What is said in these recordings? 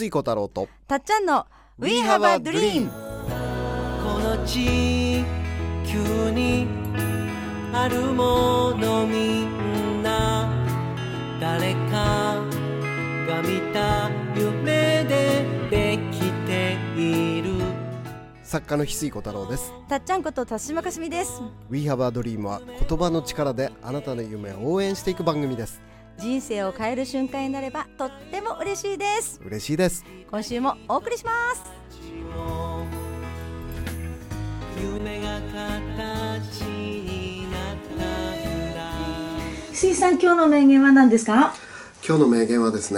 水小太郎とたっちゃんの We have a dream。 この地球にあるものみんな誰かが見た夢でできている。 作家の翡翠小太郎です。 たっちゃんこと田島かすみです。 We have a dream は言葉の力であなたの夢を応援していく番組です。 人生を変える瞬間になればとっても嬉しいです。 嬉しいです。 今週もお送りします。 夢が形になったんだ。 翡翠さん、今日の名言は何ですか？ 今日の名言はですね、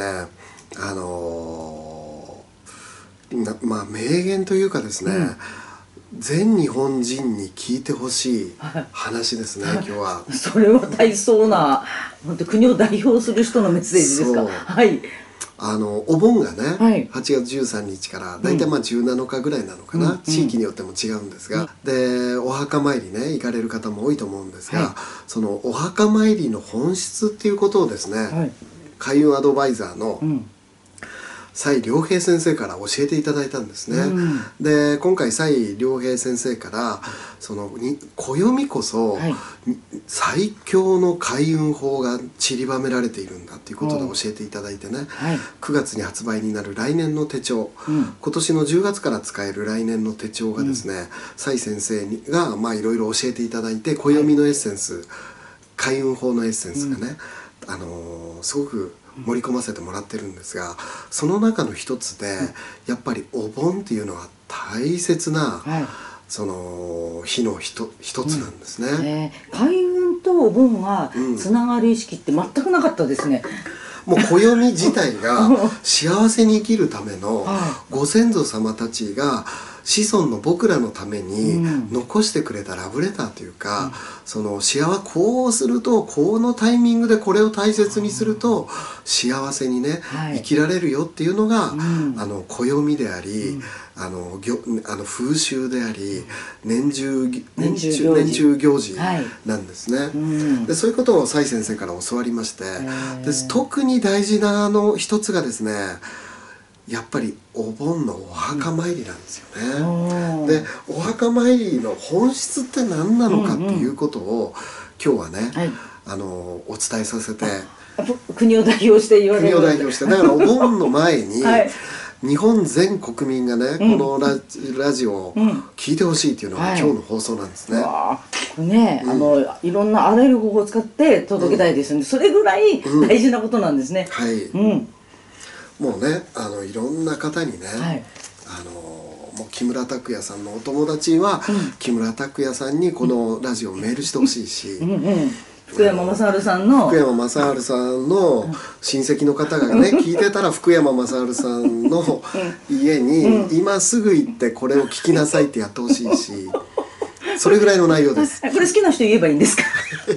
名言というかですね、全日本人に聞いてほしい話ですね、今日は。 それは大層な、本当国を代表する人のメッセージですか。 そうはい。 お盆がね、 はい 8月13日からだいたい17日ぐらいなのかな、地域によっても違うんですが、でお墓参りね行かれる方も多いと思うんですが、 はいそのお墓参りの本質っていうことをですね、 はい。 開運アドバイザーのうん。 蔡良平先生から教えていただいたんですね。で今回蔡良平先生から暦こそ、 はい最強の開運法が散りばめられているんだっていうことで教えていただいてね、 はい。 9月に発売になる来年の手帳、今年の10月から使える来年の手帳がですね、蔡先生がいろいろ教えていただいて、暦のエッセンス、開運法のエッセンスがね、すごく盛り込ませてもらってるんですが、その中の一つで、やっぱりお盆っていうのは大切な、 はい。 その日の一つなんですね。 開運とお盆がつながる意識って全くなかったですね。 もう暦自体が幸せに生きるためのご先祖様たちが子孫の僕らのために残してくれたラブレターというか、そのこうするとこのタイミングでこれを大切にすると幸せにね、 はい生きられるよっていうのが、暦であり、風習であり、年中行事なんですね。でそういうことを蔡先生から教わりまして、で特に大事な一つがですね、やっぱりお盆のお墓参りなんですよね。でお墓参りの本質って何なのかっていうことを今日はね、 はい。 お伝えさせて、 国を代表して言われる。 国を代表してだからお盆の前に、 はい日本全国民がね、このラジオを聞いてほしいっていうのがはい今日の放送なんですね。 わあ、これね、いろんなあらゆる方法を使って届けたいですよね。それぐらい大事なことなんですね。 はい、 うん。 もうねいろんな方にね、 はい。 もう木村拓哉さんのお友達は、木村拓哉さんにこのラジオをメールしてほしいし、 福山雅治さんの福山雅治さんの親戚の方がね聞いてたら、福山雅治さんの家に今すぐ行ってこれを聞きなさいってやってほしいし、それぐらいの内容です。 これ好きな人言えばいいんですか？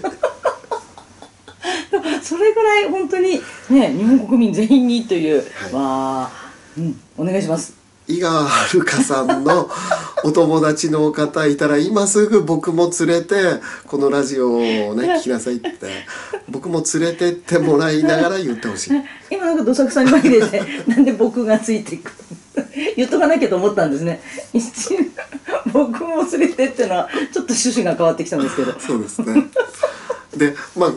それぐらい本当にね、日本国民全員にという、わあ、お願いします。 井川遥さんのお友達の方いたら、今すぐ僕も連れてこのラジオをね聞きなさいって僕も連れてってもらいながら言ってほしい。 今なんかどさくさに紛れてなんで僕がついていく言っとかなきゃと思ったんですね。一瞬僕も連れてってのはちょっと趣旨が変わってきたんですけど。 そうですね。で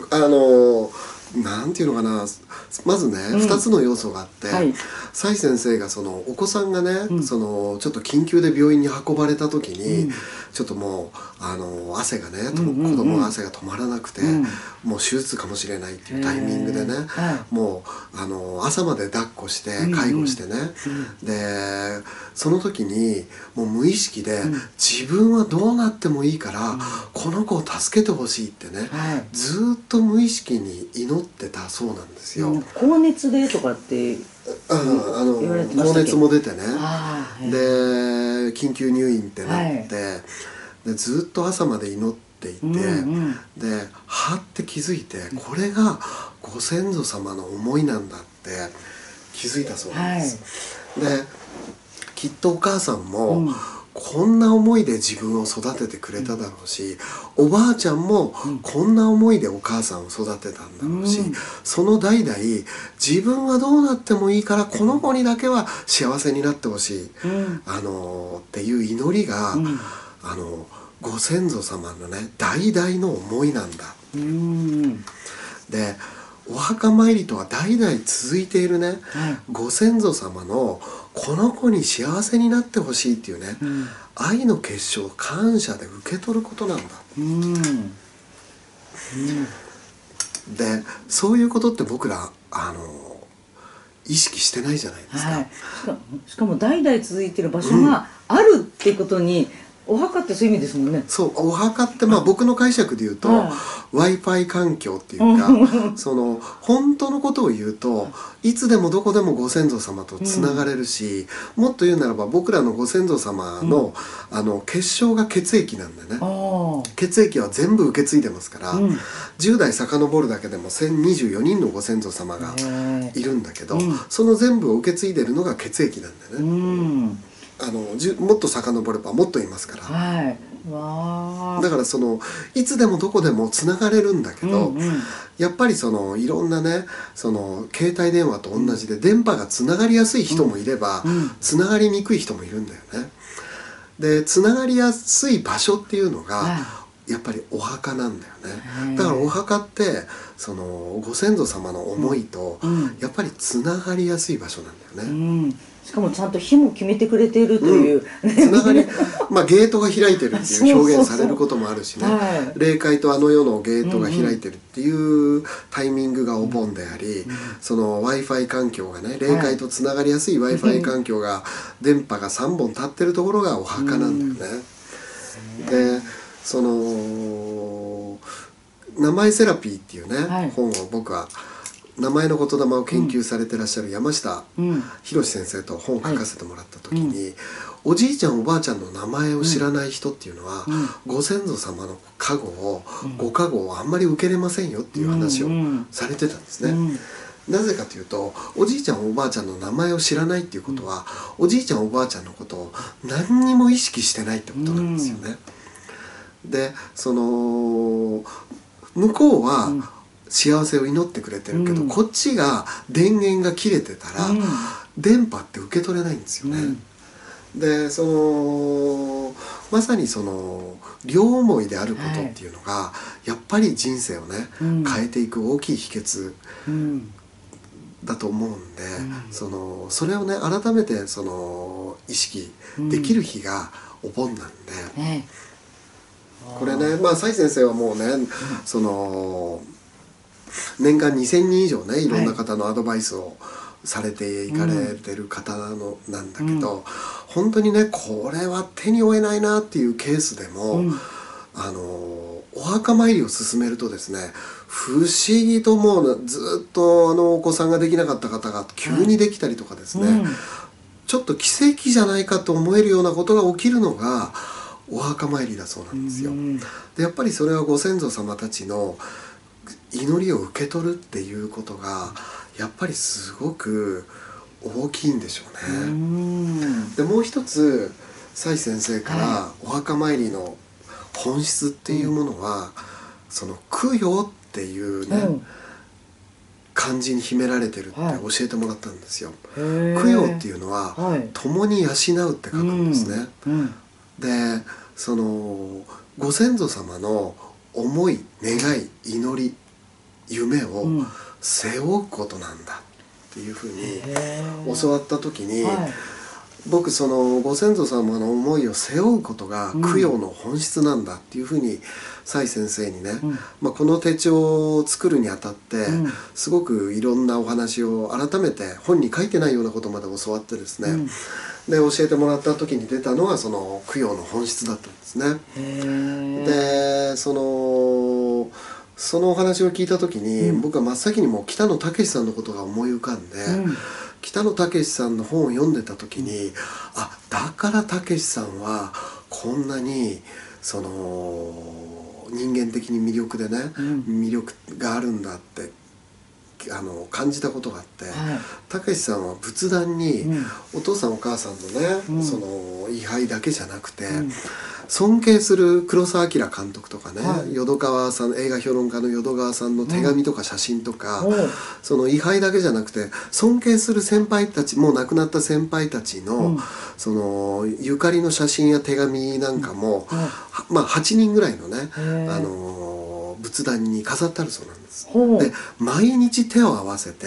なんていうのかな、まずね、2つの要素があって、 はい蔡先生がお子さんがね、ちょっと緊急で病院に運ばれた時に、ちょっともう汗がね、子供の汗が止まらなくて、もう手術かもしれないっていうタイミングでね、もう朝まで抱っこして介護してね、でその時にもう無意識で、自分はどうなってもいいから、この子を助けてほしいってね、ずっと無意識に祈ってたそうなんですよ。 高熱でとかって言われてましたっけ？ 高熱も出てね、 でで緊急入院ってなって、でずっと朝まで祈っていて、ではって気づいて、これがご先祖様の思いなんだって気づいたそうなんです。できっとお母さんも、ここんな思いで自分を育ててくれただろうし、おばあちゃんもこんな思いでお母さんを育てたんだろうし、その代々自分はどうなってもいいからこの子にだけは幸せになってほしい、っていう祈りが、ご先祖様のね代々の思いなんだ。でお墓参りとは代々続いているね、ご先祖様のこの子に幸せになってほしいっていうね、愛の結晶を感謝で受け取ることなんだ。でそういうことって僕ら意識してないじゃないですか。 しかも代々続いてる場所があるっていうことに、お墓ってそういう意味ですもんね。 そう、お墓って僕の解釈で言うと、Wi-Fi 環境っていうかその本当のことを言うといつでもどこでもご先祖様とつながれるし、もっと言うならば僕らのご先祖様の、結晶が血液なんだよね。血液は全部受け継いでますから、10代遡るだけでも1024人のご先祖様がいるんだけど、その全部を受け継いでるのが血液なんだよね。もっと遡ればもっといますから、だからいつでもどこでもつながれるんだけど、やっぱりいろんなね携帯電話と同じで電波がつながりやすい人もいれば、つながりにくい人もいるんだよね。でつながりやすい場所っていうのが、やっぱりお墓なんだよね。だからお墓ってご先祖様の思いと、やっぱりつながりやすい場所なんだよね。 しかもちゃんと日も決めてくれているという、 つながりゲートが開いてるっていう表現されることもあるしね、霊界とあの世のゲートが開いてるっていうタイミングがお盆であり、Wi-Fi 環境がね、霊界とつながりやすい Wi-Fi 環境が、電波が3本立ってるところがお墓なんだよね。で名前セラピーっていうね、本を僕は名前の言霊を研究されてらっしゃる山下博先生と本を書かせてもらった時に、おじいちゃんおばあちゃんの名前を知らない人っていうのは、ご先祖様の加護を、ご加護をあんまり受けれませんよっていう話をされてたんですね。なぜかというと、おじいちゃんおばあちゃんの名前を知らないっていうことは、おじいちゃんおばあちゃんのことを何にも意識してないってことなんですよね。で向こうは幸せを祈ってくれてるけど、こっちが電源が切れてたら、電波って受け取れないんですよね。でまさに両思いであることっていうのが、やっぱり人生をね、変えていく大きい秘訣だと思うんで、それをね改めて意識できる日がお盆なんで、これね蔡先生はもうね年間2000人以上ねいろんな方のアドバイスをされていかれてる方なんだけど、本当にねこれは手に負えないなっていうケースでも、お墓参りを進めるとですね、不思議ともうずっとお子さんができなかった方が急にできたりとかですね、ちょっと奇跡じゃないかと思えるようなことが起きるのがお墓参りだそうなんですよ。でやっぱりそれはご先祖様たちの祈りを受け取るっていうことがやっぱりすごく大きいんでしょうね。でもう一つ蔡先生からお墓参りの本質っていうものは、供養っていうね、漢字に秘められてるって教えてもらったんですよ。供養っていうのは、共に養うって書くんですね。でご先祖様の思い、願い、祈り、夢を背負うことなんだっていうふうに教わった時に、僕ご先祖様の思いを背負うことが供養の本質なんだっていうふうに蔡先生にね、この手帳を作るにあたってすごくいろんなお話を改めて本に書いてないようなことまで教わってですね、で教えてもらった時に出たのが供養の本質だったんですね。でそのお話を聞いた時に、僕は真っ先にもう北野武さんのことが思い浮かんで、北野武さんの本を読んでた時に、だから武さんはこんなに人間的に魅力でね、魅力があるんだって感じたことがあって、 はい、 たけしさんは仏壇に、お父さんお母さんのね、その位牌だけじゃなくて、尊敬する黒澤明監督とかね、淀川さん、映画評論家の淀川さんの手紙とか写真とか、その位牌だけじゃなくて尊敬する先輩たち、もう亡くなった先輩たちの、そのゆかりの写真や手紙なんかも、まあ8人ぐらいのね、仏壇に飾ってあるそうなんです。で毎日手を合わせて、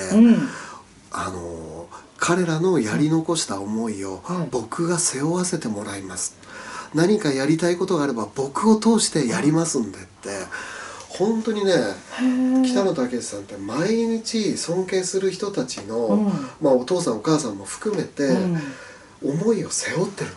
彼らのやり残した思いを僕が背負わせてもらいます、何かやりたいことがあれば僕を通してやりますんでって、本当にね、北野武さんって毎日尊敬する人たちの、まあ、お父さんお母さんも含めて、思いを背負ってる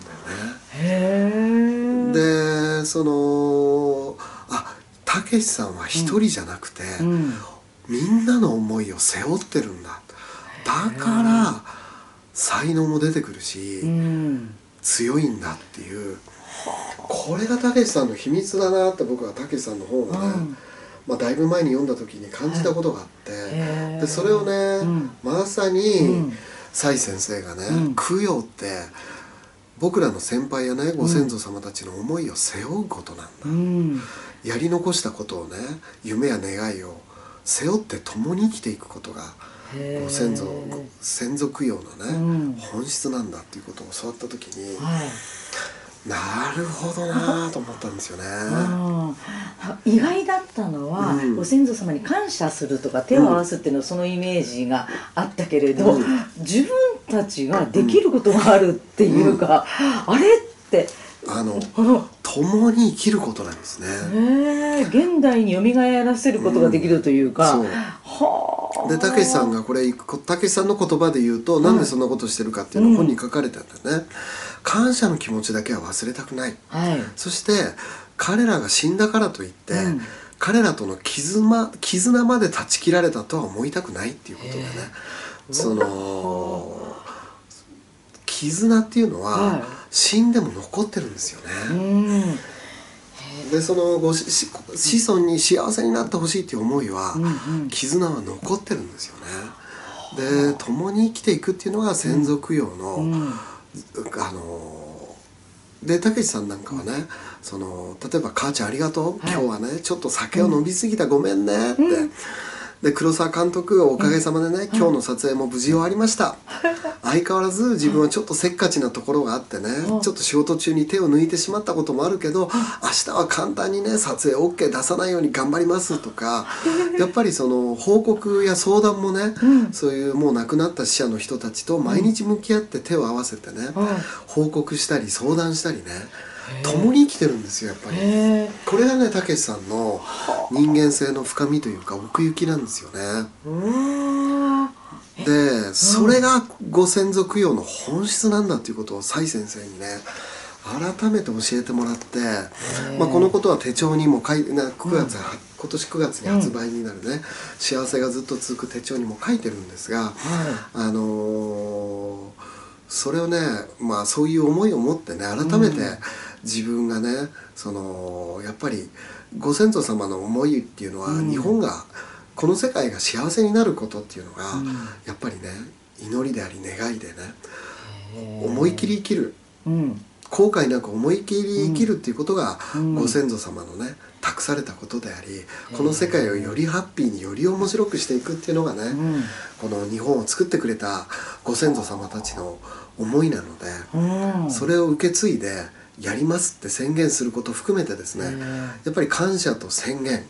んだよね。でその武さんは一人じゃなくて、みんなの思いを背負ってるんだ。だから才能も出てくるし、強いんだっていう、これが武さんの秘密だなって僕は武さんの方のね、まあ、だいぶ前に読んだ時に感じたことがあって、でそれをね、まさに蔡先生がね、供養って僕らの先輩やね、ご先祖様たちの思いを背負うことなんだ、やり残したことをね、夢や願いを背負って共に生きていくことがご先祖供養のね、本質なんだっていうことを教わった時に、なるほどなと思ったんですよね。 意外だったのは、ご先祖様に感謝するとか手を合わすっていうのはそのイメージがあったけれど、自分たちができることがあるっていうか、あれって共に生きることなんですね。 現代によみがえらせることができるというか、 でたけしさんがこれ、たけしさんの言葉で言うと、なんでそんなことしてるかっていうのを本に書かれてあったね。感謝の気持ちだけは忘れたくない、そして彼らが死んだからといって、彼らとの絆まで断ち切られたとは思いたくないっていうことでね、その絆っていうのは死んでも残ってるんですよね。でその子孫に幸せになってほしいっていう思いは、絆は残ってるんですよね。で共に生きていくっていうのが先祖供養の、でたけしさんなんかはね、その例えば「母ちゃんありがとう、今日はねちょっと酒を飲みすぎた、ごめんね」って。で黒澤監督おかげさまでね、今日の撮影も無事終わりました。相変わらず自分はちょっとせっかちなところがあってね、ちょっと仕事中に手を抜いてしまったこともあるけど、明日は簡単にね撮影 OK 出さないように頑張りますとか、やっぱりその報告や相談もね、そういうもう亡くなった死者の人たちと毎日向き合って手を合わせてね、報告したり相談したりね、共に生きてるんですよ、やっぱり。これがねたけしさんの人間性の深みというか奥行きなんですよね。でそれがご先祖供養の本質なんだっていうことを蔡先生にね改めて教えてもらって、まあ、このことは手帳にも今年9月に発売になるね、幸せがずっと続く手帳にも書いてるんですが、それをね、まあそういう思いを持ってね、改めて自分がね、そのやっぱりご先祖様の思いっていうのは、日本がこの世界が幸せになることっていうのが、やっぱりね祈りであり願いでね、思い切り生きる、後悔なく思い切り生きるっていうことが、ご先祖様のね託されたことであり、この世界をよりハッピーにより面白くしていくっていうのがね、この日本を作ってくれたご先祖様たちの思いなので、それを受け継いでやりますって宣言することを含めてですね、やっぱり感謝と宣言、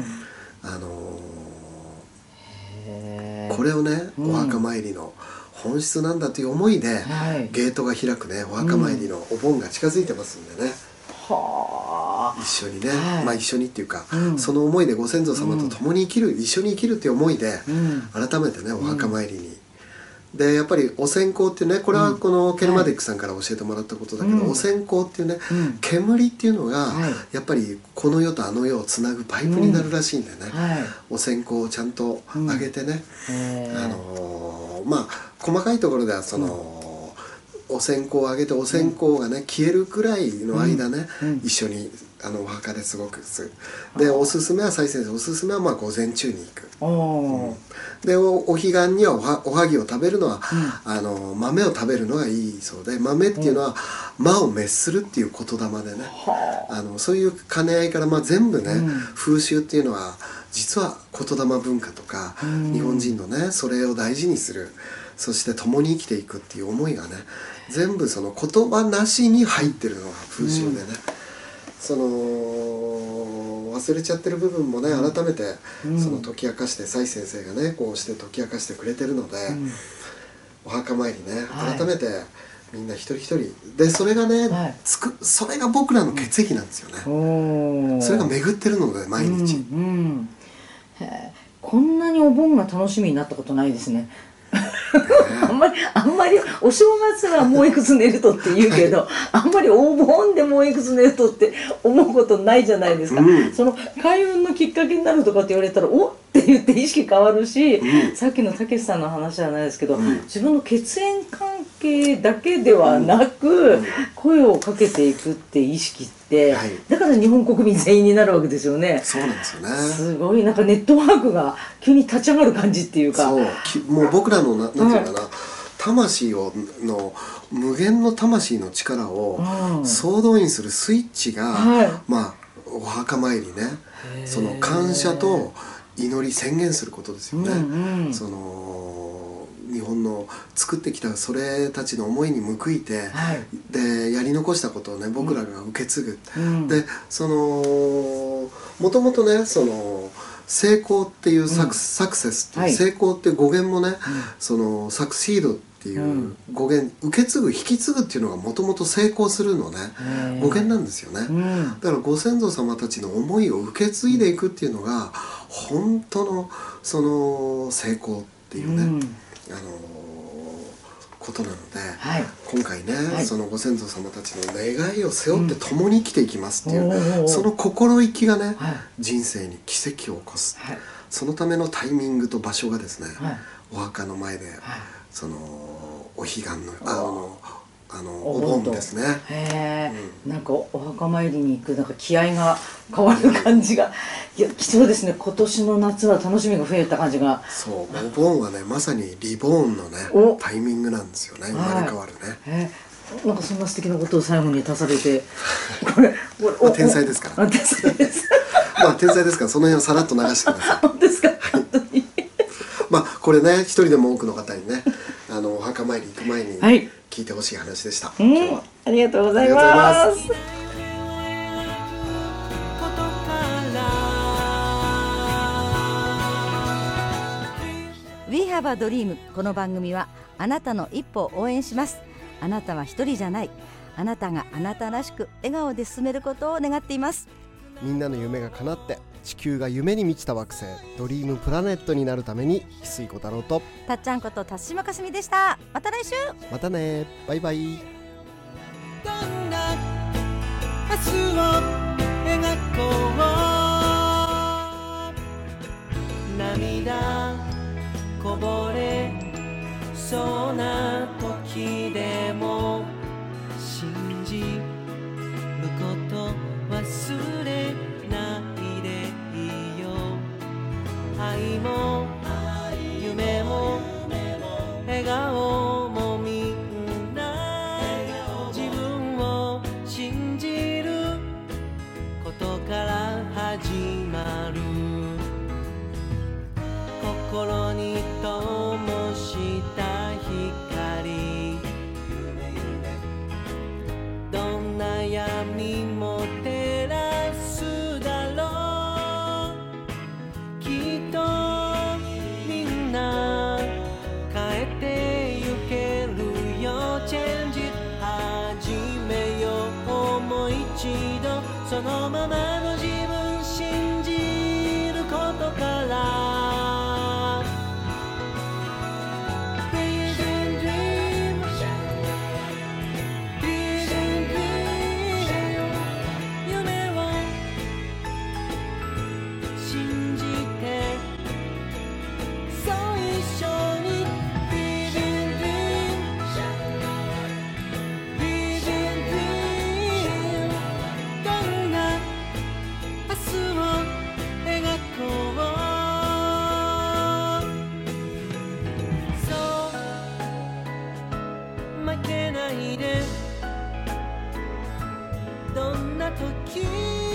これをね、お墓参りの本質なんだという思いで、ゲートが開くねお墓参りのお盆が近づいてますんでね、一緒にね、まあ一緒にっていうか、その思いでご先祖様と共に生きる、一緒に生きるっていう思いで、改めてねお墓参りに、でやっぱりお線香っていうね、これはこのケルマディックさんから教えてもらったことだけど、お線香っていうね、煙っていうのがやっぱりこの世とあの世をつなぐパイプになるらしいんでね、お線香をちゃんとあげてね、まあ細かいところではその、 お線香をあげてお線香がね消えるくらいの間ね、一緒にお墓ですごくする。でおすすめは最先生おすすめはまあ午前中に行く。でお彼岸にはおはぎを食べるのは、豆を食べるのがいいそうで、豆っていうのは魔を滅するっていう言霊でね、そういう兼ね合いから、まあ、全部ね、風習っていうのは実は言霊文化とか、日本人のねそれを大事にする、そして共に生きていくっていう思いがね全部その言葉なしに入ってるのが風習でね、その忘れちゃってる部分もね改めてその解き明かして、蔡先生がねこうして解き明かしてくれてるので、お墓参りね改めてみんな一人一人で、それがね、それが僕らの血液なんですよね。それが巡ってるので毎日、 こんなにお盆が楽しみになったことないですね。あんまりお正月はもういくつ寝るとって言うけど、あんまりお盆でもういくつ寝るとって思うことないじゃないですか。その開運のきっかけになるとかって言われたらおって言って意識変わるし、さっきのたけしさんの話じゃないですけど、自分の血縁関係だけではなく、声をかけていくって意識って、だから日本国民全員になるわけですよね。 そうなんですよね。 すごいなんかネットワークが急に立ち上がる感じっていうか、 もう僕らのなんていうかな、魂の無限の魂の力を総動員するスイッチが、まあお墓参りね、その感謝と祈り宣言することですよね。その日本の作ってきたそれたちの思いに報いて、でやり残したことをね僕らが受け継ぐ、でそのもともとねその成功っていうサクセスっていう、成功っていう語源もね、そのサクシードっていう語源、受け継ぐ引き継ぐっていうのがもともと成功するのね語源なんですよね。だからご先祖様たちの思いを受け継いでいくっていうのが本当のその成功っていうね、ことなので、今回ね、そのご先祖様たちの願いを背負って共に生きていきますっていう、その心意気がね、人生に奇跡を起こす、そのためのタイミングと場所がですね、お墓の前で、そのお彼岸のお盆ですね。 なんかお墓参りに行くなんか気合が変わる感じが、いや貴重ですね。今年の夏は楽しみが増えた感じが。 そう、お盆はねまさにリボーンのねタイミングなんですよね。生まれ変わるね。 なんかそんな素敵なことを最後に足されて、これ天才ですから。天才です。まあ天才ですからその辺をさらっと流してください。 本当ですか。本当に。 まあこれね一人でも多くの方にねお墓参り行く前に聞いてほしい話でした。今日はありがとうございます。 We have a dream。 この番組はあなたの一歩を応援します。あなたは一人じゃない。あなたがあなたらしく笑顔で進めることを願っています。 みんなの夢が叶って地球が夢に満ちた惑星ドリームプラネットになるために翡翠小太郎とたっちゃんこと辰島かすみでした。また来週。 またね、バイバイ。 どんな明日を描こう。涙こぼれそうな時でも信じること忘れないでいいよ。愛も夢も笑顔もみんな自分を信じることから始まる。心に灯した光、どんな闇も照らすだろう。きっとみんな変えてゆけるよ。チェンジ始めよう。もう一度そのままの自分信じることからけないでどんな時